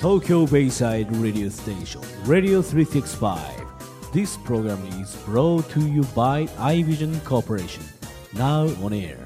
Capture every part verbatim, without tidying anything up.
Tokyo Bayside Radio Station Radio three sixty-five. This program is brought to you by iVision Corporation. Now on air.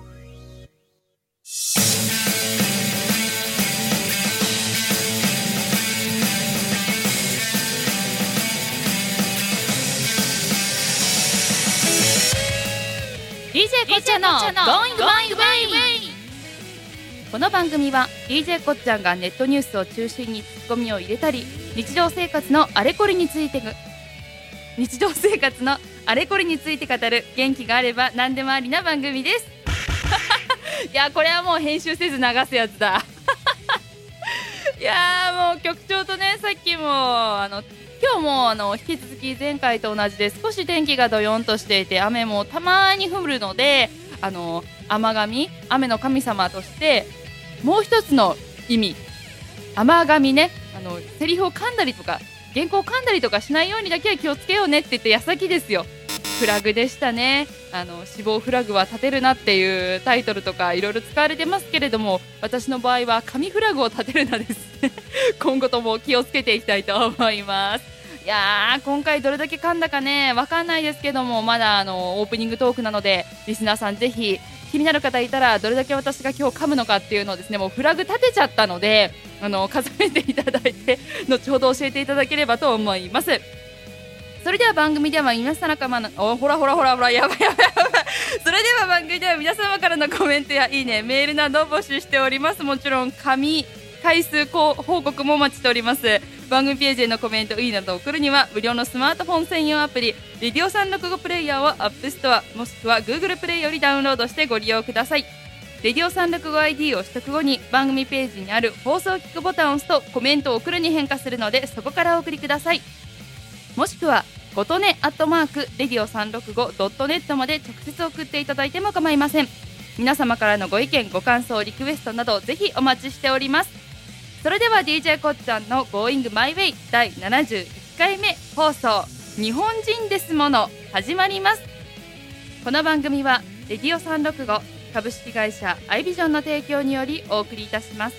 ディージェー こっちゃんの Going My Way。 この番組は ディージェー こっちゃんがネットニュースを中心にツッコミを入れたり、日常生活のあれこれについて日常生活のあれこれについて語る元気があれば何でもありな番組ですいやこれはもう編集せず流すやつだいやもう局長とね、さっきもあの今日もあの引き続き前回と同じで少し天気がどよんとしていて、雨もたまに降るので、あの雨神、雨の神様としてもう一つの意味、雨神ね、あのセリフを噛んだりとか原稿を噛んだりとかしないようにだけは気をつけようねって言って矢先ですよ。フラグでしたね。あの死亡フラグは立てるなっていうタイトルとかいろいろ使われてますけれども、私の場合は神フラグを立てるなです今後とも気をつけていきたいと思います。いやー今回どれだけ噛んだかねわかんないですけども、まだあのオープニングトークなのでリスナーさんぜひ気になる方いたらどれだけ私が今日噛むのかっていうのをですね、もうフラグ立てちゃったので、あの数えていただいて後ほど教えていただければと思います。それでは番組では皆様からのおほらほらほらほらやばいやばいやばいそれでは番組では皆様からのコメントやいいね、メールなどを募集しております。もちろん紙回数報告もお待ちしております。番組ページへのコメントいいなどを送るには無料のスマートフォン専用アプリレディオさんろくごプレイヤーをアップストアもしくは Google プレイよりダウンロードしてご利用ください。レディオさんろくご アイディー を取得後に番組ページにある放送聞くボタンを押すとコメントを送るに変化するので、そこからお送りください。もしくはことねアットマークレディオさんろくごドットネットまで直接送っていただいても構いません。皆様からのご意見ご感想リクエストなどぜひお待ちしております。それでは ディージェー こっちゃんの Going My Way だいななじゅういっかいめ放送、日本人ですもの始まります。この番組はレディオさんろくご株式会社アイビジョンの提供によりお送りいたします。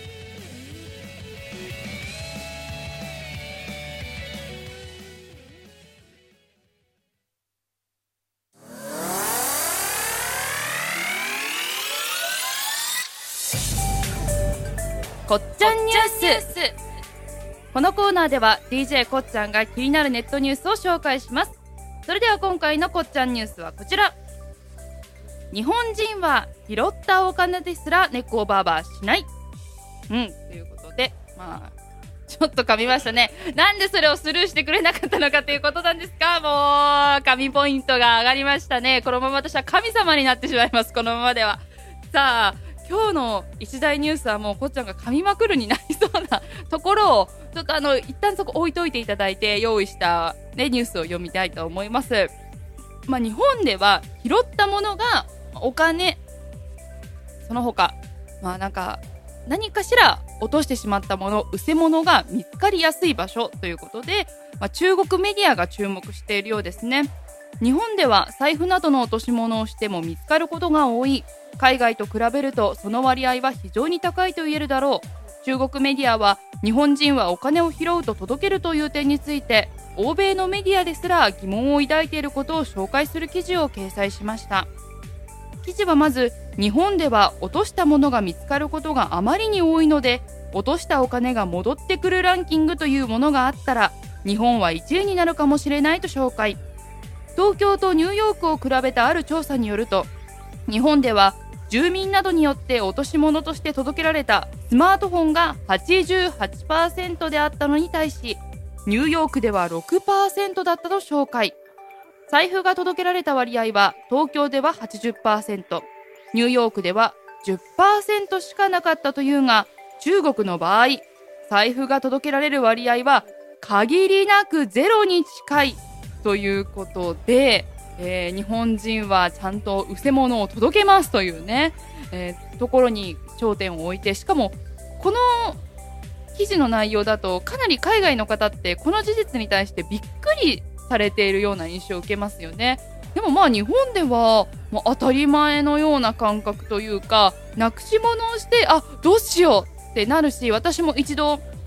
こっちゃんニュース。このコーナーでは ディージェー こっちゃんが気になるネットニュースを紹介します。それでは今回のこっちゃんニュースはこちら。日本人は拾ったお金ですら猫をバーバーしない。うんということで、まあちょっと噛みましたね。なんでそれをスルーしてくれなかったのかということなんですか。もう神ポイントが上がりましたね。このまま私は神様になってしまいます、このままでは。さあ今日の一大ニュースはもうこっちゃんが噛みまくるになりそうなところをちょっとあの一旦そこ置いといていただいて用意した、ね、ニュースを読みたいと思います。まあ、日本では拾ったものがお金、その他、まあ、なんか何かしら落としてしまったもの、失せ物が見つかりやすい場所ということで、まあ、中国メディアが注目しているようですね。日本では財布などの落とし物をしても見つかることが多い。海外と比べるとその割合は非常に高いと言えるだろう。中国メディアは日本人はお金を拾うと届けるという点について欧米のメディアですら疑問を抱いていることを紹介する記事を掲載しました。記事はまず、日本では落としたものが見つかることがあまりに多いので落としたお金が戻ってくるランキングというものがあったら日本はいちいになるかもしれないと紹介。東京とニューヨークを比べたある調査によると、日本では住民などによって落とし物として届けられたスマートフォンが はちじゅうはちパーセント であったのに対し、ニューヨークでは ろくパーセント だったと紹介。財布が届けられた割合は東京では はちじゅっパーセント、ニューヨークでは じゅっパーセント しかなかったというが、中国の場合財布が届けられる割合は限りなくゼロに近いということで、えー、日本人はちゃんと失せ物を届けますというね、えー、ところに焦点を置いて、しかもこの記事の内容だとかなり海外の方ってこの事実に対してびっくりされているような印象を受けますよね。でもまあ日本ではもう当たり前のような感覚というか、なくし物をしてあどうしようってなるし、私も一度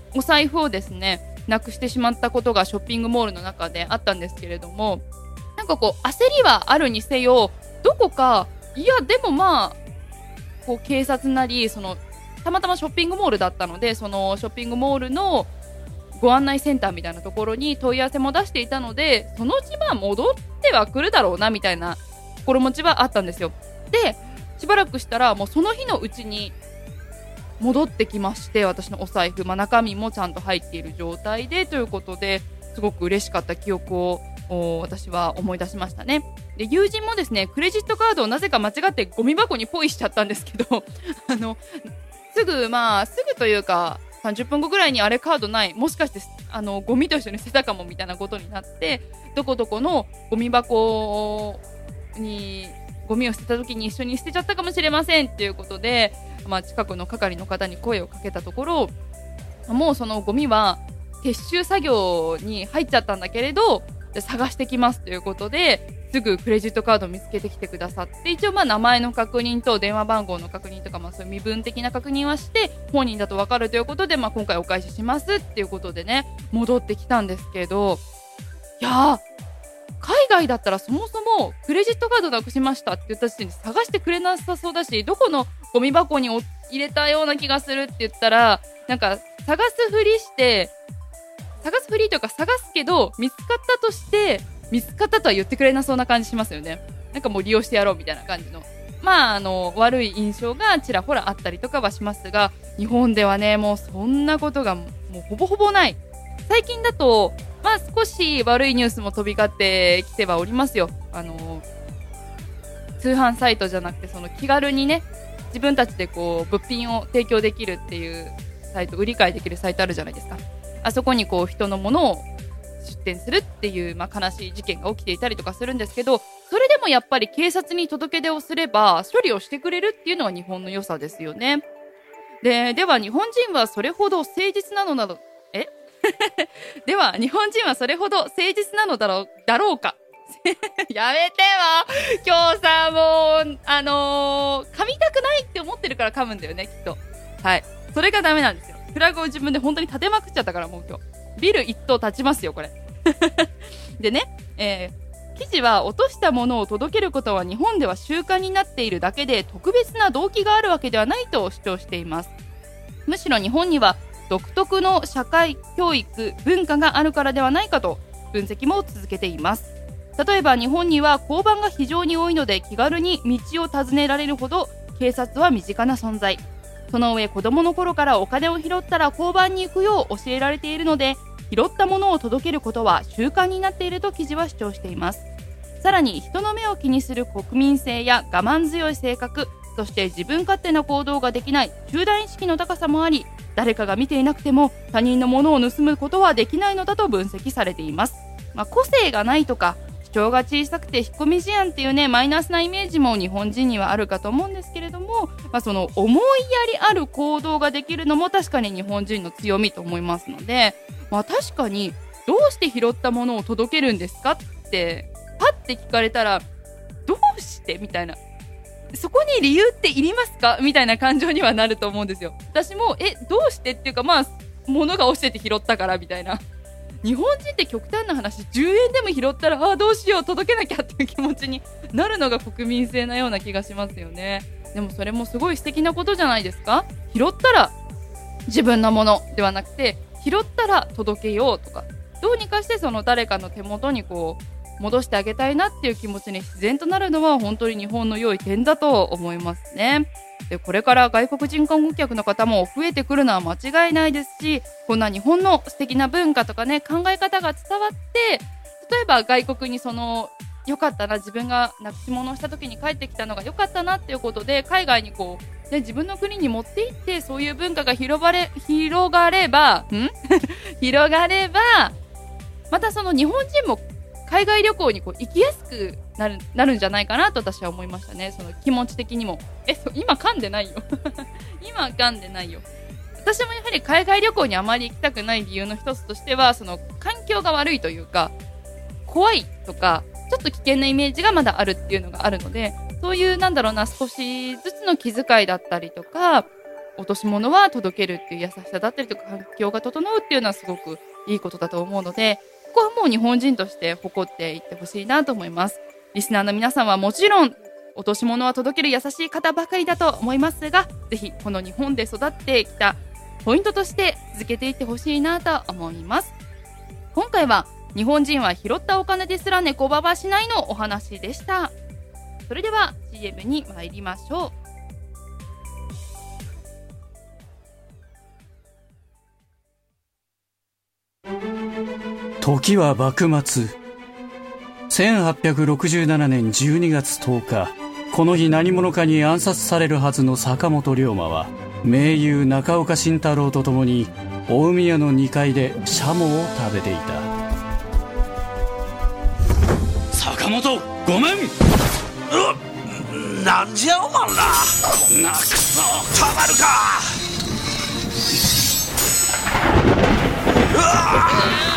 お財布をですねなくしてしまったことがショッピングモールの中であったんですけれども、なんかこう焦りはあるにせよ、どこかいやでもまあこう警察なり、そのたまたまショッピングモールだったので、そのショッピングモールのご案内センターみたいなところに問い合わせも出していたので、そのうちまあ戻ってはくるだろうなみたいな心持ちはあったんですよ。でしばらくしたらもうその日のうちに戻ってきまして、私のお財布、まあ、中身もちゃんと入っている状態でということで、すごく嬉しかった記憶を私は思い出しましたね。で友人もですねクレジットカードをなぜか間違ってゴミ箱にポイしちゃったんですけどあのすぐまあすぐというかさんじゅっぷんごぐらいにあれカードない、もしかしてあのゴミと一緒に捨てたかもみたいなことになって、どこどこのゴミ箱にゴミを捨てた時に一緒に捨てちゃったかもしれませんっていうことで、まあ、近くの係の方に声をかけたところ、もうそのゴミは撤収作業に入っちゃったんだけれど探してきますということで、すぐクレジットカードを見つけてきてくださって、一応まあ名前の確認と電話番号の確認とか、まあそういう身分的な確認はして本人だと分かるということで、まあ今回お返ししますっていうことでね戻ってきたんですけど、いやー海外だったらそもそもクレジットカードなくしましたって言った時点で探してくれなさそうだし、どこのゴミ箱に入れたような気がするって言ったら、なんか探すふりして探すふりというか探すけど見つかったとして見つかったとは言ってくれなそうな感じしますよね。なんかもう利用してやろうみたいな感じの、まああの悪い印象がちらほらあったりとかはしますが、日本ではねもうそんなことがもうほぼほぼない。最近だとまあ少し悪いニュースも飛び交ってきてはおりますよ。あの通販サイトじゃなくて、その気軽にね自分たちでこう物品を提供できるっていうサイト、売り買いできるサイトあるじゃないですか。あそこにこう人のものを出店するっていう、まあ、悲しい事件が起きていたりとかするんですけど、それでもやっぱり警察に届け出をすれば処理をしてくれるっていうのが日本の良さですよね。で、では日本人はそれほど誠実なのなどえでは日本人はそれほど誠実なのだろうだろうかやめてよ今日さ、もうあのー、噛みたくないって思ってるから噛むんだよねきっと。はい、それがダメなんですよ。フラグを自分で本当に立てまくっちゃったから、もう今日ビル一棟立ちますよこれでね、えー、記事は落としたものを届けることは日本では習慣になっているだけで特別な動機があるわけではないと主張しています。むしろ日本には独特の社会教育文化があるからではないかと分析も続けています。例えば日本には交番が非常に多いので気軽に道を尋ねられるほど警察は身近な存在。その上子供の頃からお金を拾ったら交番に行くよう教えられているので、拾ったものを届けることは習慣になっていると記事は主張しています。さらに人の目を気にする国民性や我慢強い性格、そして自分勝手な行動ができない集団意識の高さもあり、誰かが見ていなくても他人のものを盗むことはできないのだと分析されています。まあ、個性がないとか主張が小さくて引っ込み思案っていうねマイナスなイメージも日本人にはあるかと思うんですけれども、まあ、その思いやりある行動ができるのも確かに日本人の強みと思いますので、まあ、確かにどうして拾ったものを届けるんですかってパッて聞かれたらどうしてみたいな、そこに理由っていりますかみたいな感情にはなると思うんですよ。私もえどうしてっていうか、まあ物が落ちてて拾ったからみたいな。日本人って極端な話じゅうえんでも拾ったらあどうしよう届けなきゃっていう気持ちになるのが国民性なような気がしますよね。でもそれもすごい素敵なことじゃないですか。拾ったら自分のものではなくて拾ったら届けようとか、どうにかしてその誰かの手元にこう戻してあげたいなっていう気持ちに自然となるのは本当に日本の良い点だと思いますね。でこれから外国人観光客の方も増えてくるのは間違いないですし、こんな日本の素敵な文化とかね考え方が伝わって、例えば外国にその良かったな、自分がなくし物をした時に帰ってきたのが良かったなっていうことで海外にこう、ね、自分の国に持って行ってそういう文化が広がれ広がればん広がればまたその日本人も海外旅行にこう行きやすくなる、なるんじゃないかなと私は思いましたね。その気持ち的にも。え、そう今噛んでないよ今噛んでないよ。私もやはり海外旅行にあまり行きたくない理由の一つとしては、その環境が悪いというか怖いとかちょっと危険なイメージがまだあるっていうのがあるので、そういうなんだろうな少しずつの気遣いだったりとか、 落とし物は届けるっていう優しさだったりとか環境が整うっていうのはすごくいいことだと思うので、ここはもう日本人として誇っていってほしいなと思います。リスナーの皆さんはもちろん落とし物は届ける優しい方ばかりだと思いますが、ぜひこの日本で育ってきたポイントとして続けていってほしいなと思います。今回は日本人は拾ったお金ですら猫ばばしないのお話でした。それでは シーエム に参りましょう。 時は幕末。せんはっぴゃくろくじゅうななねんじゅうにがつとおか、この日何者かに暗殺されるはずの坂本龍馬は名優中岡慎太郎と共に大宮のにかいでシャモを食べていた。坂本、ごめん。 うなんじゃおまんら、 こんなクソたまるか。うわ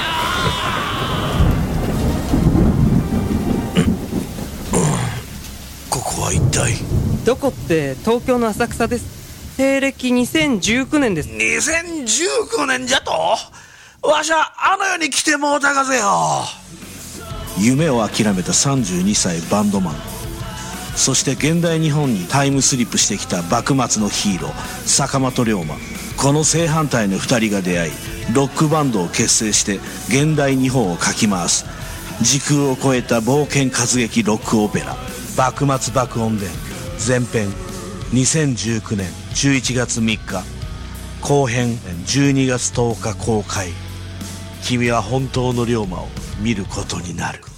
ここは一体。 どこって東京の浅草です。西暦にせんじゅうきゅうねんです。 にせんじゅうきゅうねんじゃと。わしゃあの世に来てもうたがぜよ。夢を諦めたさんじゅうにさいバンドマン、そして現代日本にタイムスリップしてきた幕末のヒーロー坂本龍馬。この正反対のふたりが出会い、ロックバンドを結成して現代日本をかき回す時空を超えた冒険活劇ロックオペラ、幕末爆音伝前編、にせんじゅうきゅうねんじゅういちがつみっか、後編じゅうにがつとおか公開。君は本当の龍馬を見ることになる。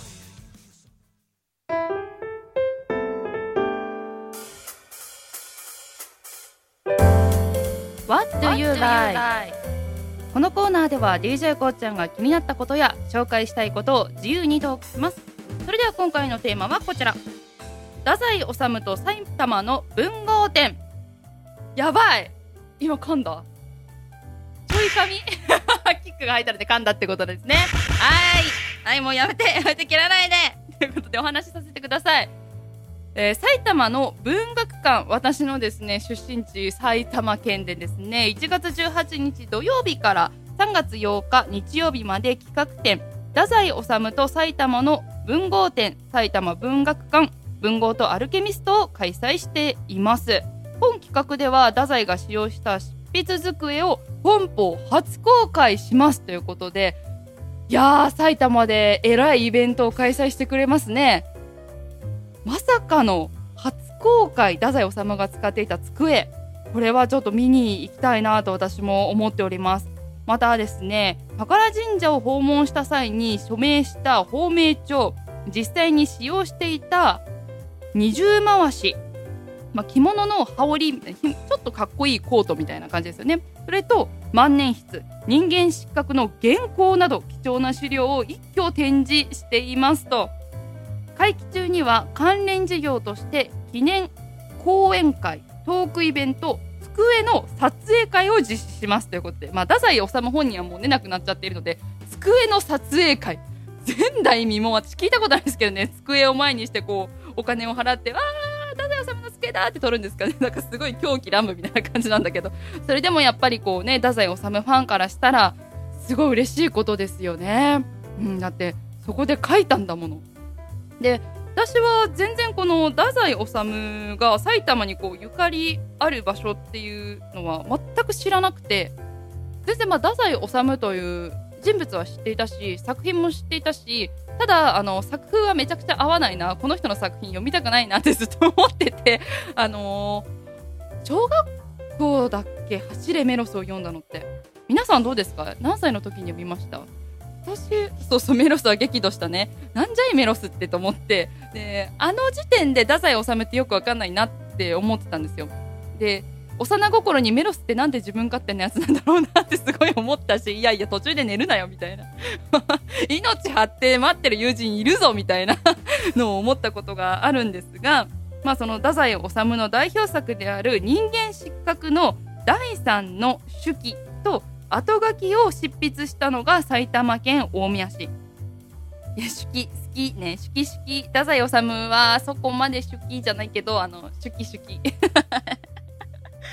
What do you like? このコーナーでは ディージェー こうちゃんが気になったことや紹介したいことを自由にトークします。それでは今回のテーマはこちら。太宰治と埼玉の文豪展。やばい、今噛んだ。ちょい噛みキックが入ったので噛んだってことですね。はいはい、もうやめてやめて、切らないでということでお話しさせてください。えー、埼玉の文学館、私のですね出身地埼玉県でですね、いちがつじゅうはちにち土曜日からさんがつようか日曜日まで企画展、太宰治と埼玉の文豪展、埼玉文学館文豪とアルケミストを開催しています。本企画では太宰が使用した執筆机を本邦初公開しますということで、いやー、埼玉でえらいイベントを開催してくれますね。まさかの初公開、太宰治が使っていた机、これはちょっと見に行きたいなと私も思っております。またですね、宝神社を訪問した際に署名した芳名帳、実際に使用していた二重回し、まあ、着物の羽織みたいなちょっとかっこいいコートみたいな感じですよね。それと万年筆、人間失格の原稿など貴重な資料を一挙展示していますと。会期中には関連事業として記念講演会、トークイベント、机の撮影会を実施しますということで、まあ、太宰治本人はもうね亡くなっちゃっているので、机の撮影会、前代未聞、私聞いたことないですけどね、机を前にしてこうお金を払って、わー太宰治の机だって撮るんですかね。なんかすごい狂気乱舞みたいな感じなんだけど、それでもやっぱりこうね、太宰治ファンからしたらすごい嬉しいことですよね、うん、だってそこで書いたんだもので。私は全然この太宰治が埼玉にこうゆかりある場所っていうのは全く知らなくて、全然まあ太宰治という人物は知っていたし、作品も知っていたし、ただあの作風はめちゃくちゃ合わないな、この人の作品読みたくないなってずっと思ってて、あのー、小学校だっけ、走れメロスを読んだのって。皆さんどうですか？何歳の時に読みました？私、そうそう、メロスは激怒したね。なんじゃいメロスってと思って、であの時点で太宰治ってよくわかんないなって思ってたんですよ。で幼心にメロスってなんで自分勝手なやつなんだろうなってすごい思ったし、いやいや途中で寝るなよみたいな命張って待ってる友人いるぞみたいなのを思ったことがあるんですが、まあ、その太宰治の代表作である人間失格のだいさんの手記と後書きを執筆したのが埼玉県大宮市。いや手記好きね、手記手記太宰治はそこまで手記じゃないけど、あの手記手記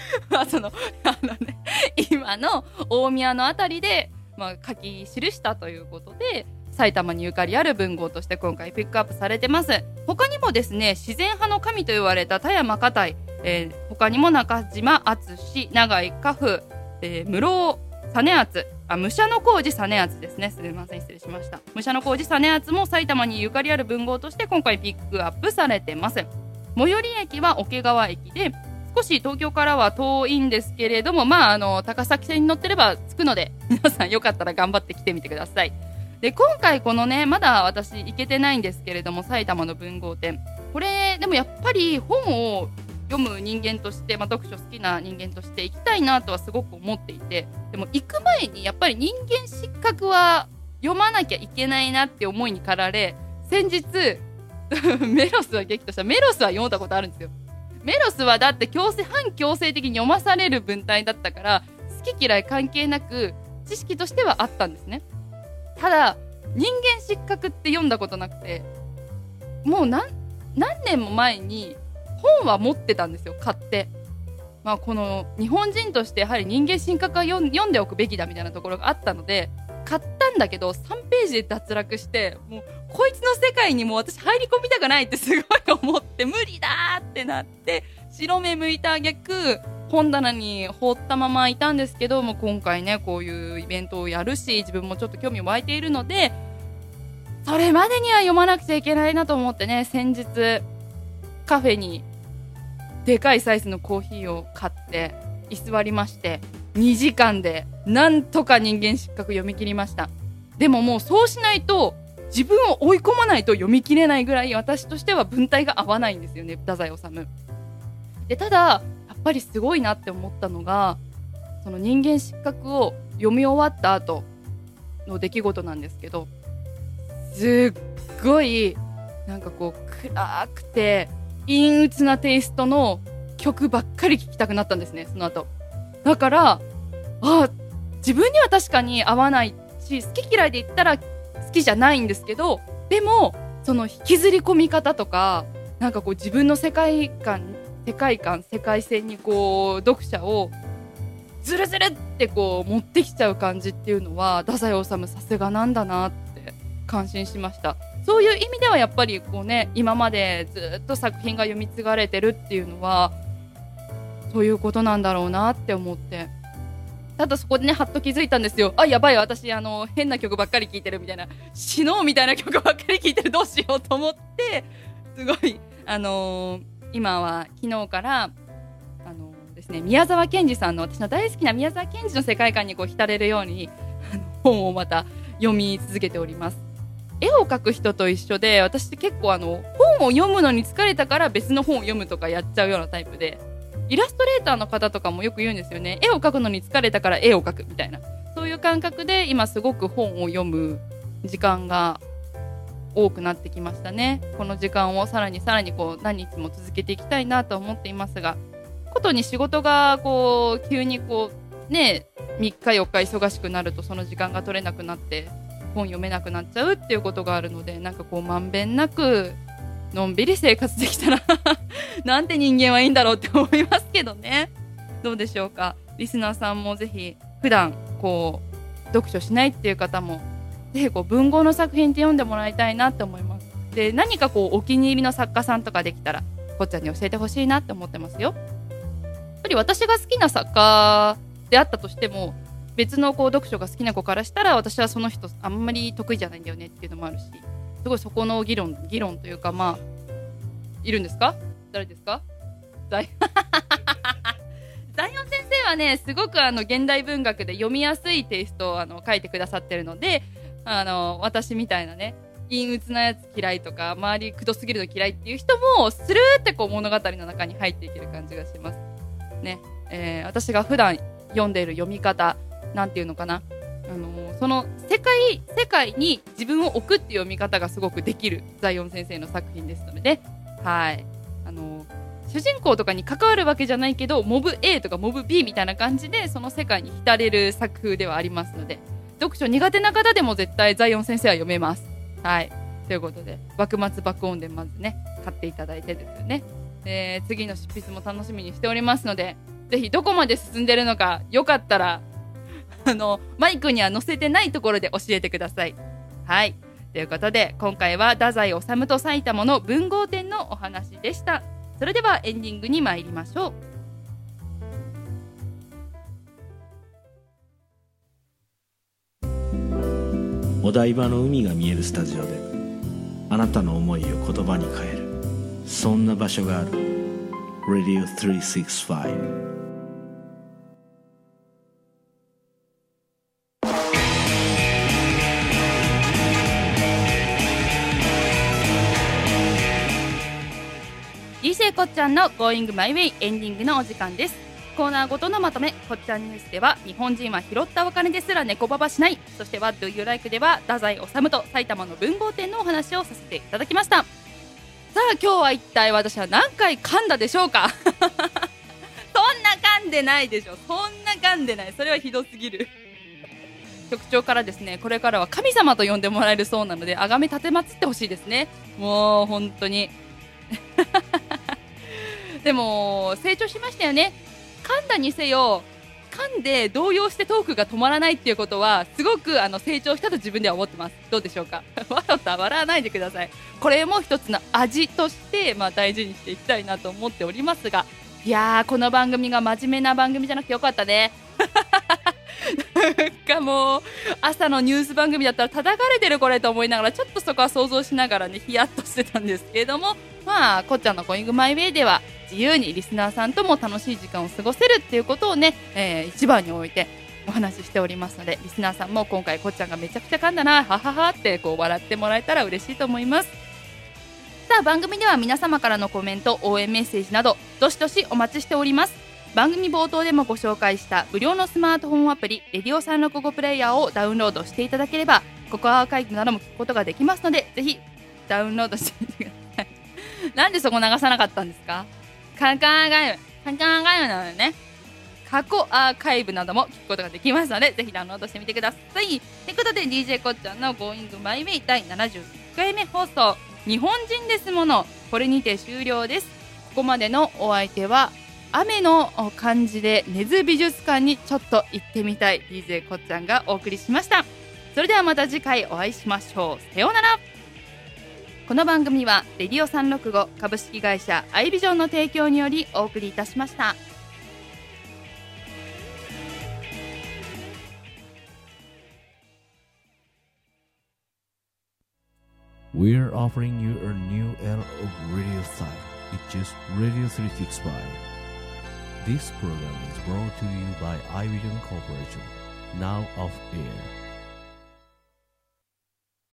まあそのあのね今の大宮のあたりで、まあ、書き記したということで埼玉にゆかりある文豪として今回ピックアップされてます。他にもですね、自然派の神と言われた田山花袋、えー、他にも中島敦、永井家父、えー、室尾実篤、あ、武者小路実篤ですね。すみません、失礼しました。武者小路実篤も埼玉にゆかりある文豪として今回ピックアップされてます。最寄り駅は桶川駅で、少し東京からは遠いんですけれども、まあ、あの高崎線に乗ってれば着くので、皆さんよかったら頑張って来てみてください。で、今回このね、まだ私行けてないんですけれども、埼玉の文豪展、これでもやっぱり本を読む人間として、まあ、読書好きな人間として行きたいなとはすごく思っていて、でも行く前にやっぱり人間失格は読まなきゃいけないなって思いに駆られ、先日メロスは激怒した。メロスは読んだことあるんですよ。メロスはだって強制反強制的に読まされる文体だったから、好き嫌い関係なく知識としてはあったんですね。ただ人間失格って読んだことなくて、もう何何年も前に本は持ってたんですよ、買って。まあこの日本人としてやはり人間失格は読ん読んでおくべきだみたいなところがあったので買ったんだけど、さんページで脱落して、もうこいつの世界にもう私入り込みたくないってすごい思って、無理だーってなって白目向いた挙句本棚に放ったままいたんですけども、今回ねこういうイベントをやるし、自分もちょっと興味湧いているので、それまでには読まなくちゃいけないなと思ってね、先日カフェにでかいサイズのコーヒーを買って居座りまして、にじかんでなんとか人間失格読み切りました。でももうそうしないと自分を追い込まないと読み切れないぐらい私としては文体が合わないんですよね、太宰治で。ただやっぱりすごいなって思ったのが、その人間失格を読み終わった後の出来事なんですけど、すっごいなんかこう暗くて陰鬱なテイストの曲ばっかり聴きたくなったんですね、その後。だからあ自分には確かに合わないし、好き嫌いで言ったら好きじゃないんですけど、でもその引きずり込み方とか、なんかこう自分の世界観世界観世界線にこう読者をズルズルってこう持ってきちゃう感じっていうのは、太宰治さすがなんだなって感心しました。そういう意味ではやっぱりこうね、今までずっと作品が読み継がれてるっていうのはそういうことなんだろうなって思って、ただそこでねはっと気づいたんですよ。あ、やばい、私あの変な曲ばっかり聴いてるみたいな、死のうみたいな曲ばっかり聴いてる、どうしようと思って、すごいあのー、今は昨日からあのー、ですね、宮沢賢治さんの、私の大好きな宮沢賢治の世界観にこう浸れるようにあの本をまた読み続けております。絵を描く人と一緒で、私って結構あの本を読むのに疲れたから別の本を読むとかやっちゃうようなタイプで、イラストレーターの方とかもよく言うんですよね。絵を描くのに疲れたから絵を描くみたいな、そういう感覚で今すごく本を読む時間が多くなってきましたね。この時間をさらにさらにこう何日も続けていきたいなと思っていますが、ことに仕事がこう急にこうねみっかよっか忙しくなると、その時間が取れなくなって本読めなくなっちゃうっていうことがあるので、なんかこうまんべんなくのんびり生活できたらなんて人間はいいんだろうって思いますけどね。どうでしょうか。リスナーさんもぜひ普段こう読書しないっていう方もぜひこう文豪の作品って読んでもらいたいなって思います。で、何かこうお気に入りの作家さんとかできたらこっちゃんに教えてほしいなって思ってますよ。やっぱり私が好きな作家であったとしても、別のこう読書が好きな子からしたら私はその人あんまり得意じゃないんだよねっていうのもあるし、すごいそこの議論議論というか、まあいるんですか、誰ですか、ザイザイオン先生はね、すごくあの現代文学で読みやすいテイストをあの書いてくださってるので、あの私みたいなね陰鬱なやつ嫌いとか周りくどすぎるの嫌いっていう人もスルーってこう物語の中に入っていける感じがしますね。えー、私が普段読んでいる読み方なんていうのかな、あのー、その世界世界に自分を置くっていう読み方がすごくできるザイオン先生の作品ですのでね、はい、あのー、主人公とかに関わるわけじゃないけどモブ A とかモブ B みたいな感じでその世界に浸れる作風ではありますので、読書苦手な方でも絶対ザイオン先生は読めます。はい、ということで幕末爆音伝まずね買っていただいてですよね、えー、次の執筆も楽しみにしておりますので、 ぜひどこまで進んでるのか、よかったらあのマイクには載せてないところで教えてください。はい、ということで今回は太宰治と埼玉の文豪展のお話でした。それではエンディングに参りましょう。 お台場の海が見えるスタジオであなたの思いを言葉に変える、そんな場所がある。 ラディオさんびゃくろくじゅうご。 ディージェー こっちゃんの Going My Way エンディングのお時間です。コーナーごとのまとめ、こっちゃんニュースでは日本人は拾ったお金ですら猫ババしない、そしては Do You Like では太宰治と埼玉の文豪展のお話をさせていただきました。さあ今日は一体私は何回噛んだでしょうかそんな噛んでないでしょ、そんな噛んでない、それはひどすぎる局長からですね、これからは神様と呼んでもらえるそうなので、あがめ立てまつってほしいですね。もう本当にでも成長しましたよね。噛んだにせよ、噛んで動揺してトークが止まらないっていうことはすごくあの成長したと自分では思ってます。どうでしょうか笑った笑わないでください。これも一つの味として、まあ、大事にしていきたいなと思っておりますが、いやーこの番組が真面目な番組じゃなくてよかったねなんかもう朝のニュース番組だったら叩かれてるこれと思いながら、ちょっとそこは想像しながらねヒヤッとしてたんですけれども、まあこっちゃんの Going My Way では自由にリスナーさんとも楽しい時間を過ごせるっていうことをね、えー、一番に置いてお話ししておりますので、リスナーさんも今回こっちゃんがめちゃくちゃ噛んだなはははってこう笑ってもらえたら嬉しいと思います。さあ番組では皆様からのコメント、応援メッセージなどどしどしお待ちしております。番組冒頭でもご紹介した無料のスマートフォンアプリレディオさんろくごプレイヤーをダウンロードしていただければ、ここアーカイブなども聞くことができますので、ぜひダウンロードしてみてくださいなんでそこ流さなかったんですか。過去アーカイブ過去アーカイブなのでね、過去アーカイブなども聞くことができますので、ぜひダウンロードしてみてください。ということで ディージェー こっちゃんの Going My Way だいななじゅういっかいめ放送、日本人ですもの、これにて終了です。ここまでのお相手は雨の感じで根津美術館にちょっと行ってみたい ディージェー こっちゃんがお送りしました。それではまた次回お会いしましょう。さようなら。この番組はレディオさんろくご株式会社アイビジョンの提供によりお送りいたしました。 We're offering you a new era of radio style. It's just Radio three sixty-five. This program is brought to you by iVision Corporation. Now off air.